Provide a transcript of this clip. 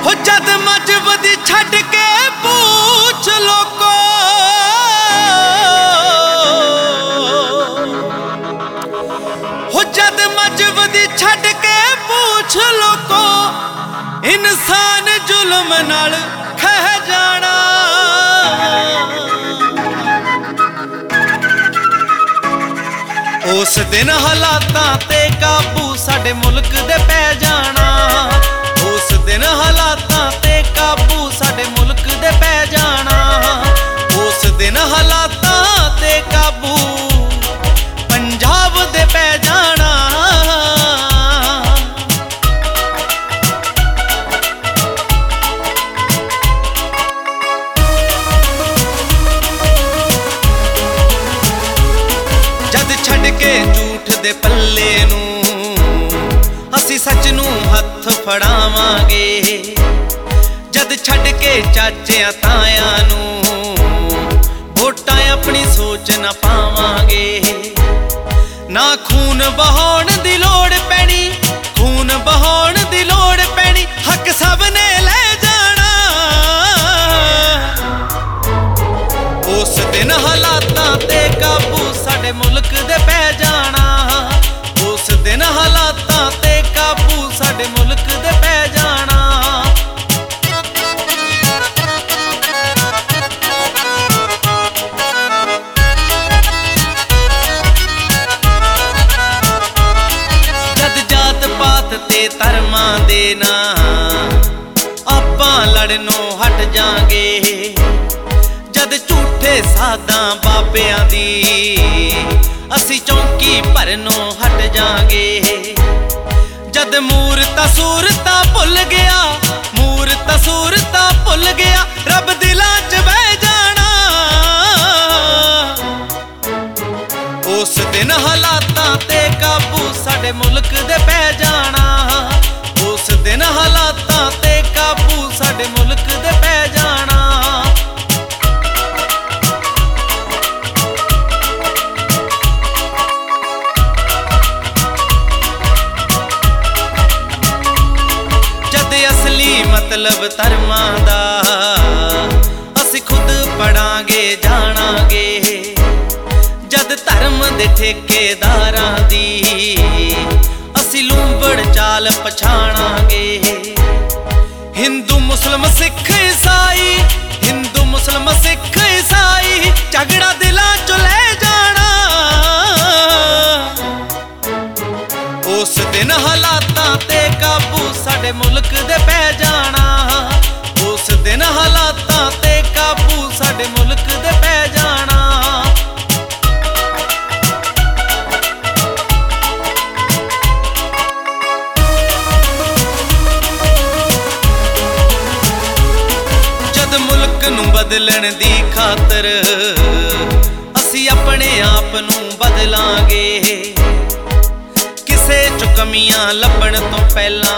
हो जद मजबूरी छड़ के पूछ लोको हो जद मजबूरी छड़ के पूछ लोको इंसान जुल्म नाल खह जाना। उस दिन हालातां ते काबू साडे मुल्क दे पै जाना। उस दिन हालातां ते काबू साडे मुल्क दे पै जाना। उस दिन हालातां ते काबू पंजाब दे पै जाना। जद छड़ के झूठ दे पल्ले नूं असी सच नूं हथ फड़ावांगे। जद छड़ के चाचियां तायां नूं वोटां अपनी सोच ना पावांगे। ना खून बहाउण दी लोड़ पैनी, खून बहाउण दी लोड़ पैनी, हक सब ने ले जाना। उस दिन हालातां ते काबू साडे मुल्क दे पै जाना। उस दिन हालातां ते काबू साडे मुल्क दे पै जाना। जद जात पात ते धर्मां दे ना आपां लड़नों हट जांगे। जद झूठे साधां बाबियां दी असी चौंकी भरनों हट जांगे। जद मूरतां सूरतां भुल गया, मूरतां सूरतां भुल गया, रब दिलां च बह जाना। उस दिन हालातां ते काबू साडे मुल्क दे पै जाना। उस दिन हालातां ते काबू साडे मुल्क दे पै जाना। असली मतलब धर्मां दा असी खुद पढ़ांगे जाणांगे। जद धर्म दे ठेकेदारां दी असी लूंबड़ चाल पछाणांगे। हिंदू मुस्लिम सिख ईसाई, हिंदू मुस्लिम सिख ईसाई, झगड़ा दिलां चों ले जाना। उस दिन हालातां ते काबू साडे मुल्क दे पै जाना। उस दिन हालातां ते काबू साडे मुल्क दे पै जाना। जद मुल्क नूं बदलण दी खातर असी अपने आप नूं बदलांगे। किसे च कमियां लभण तो पहला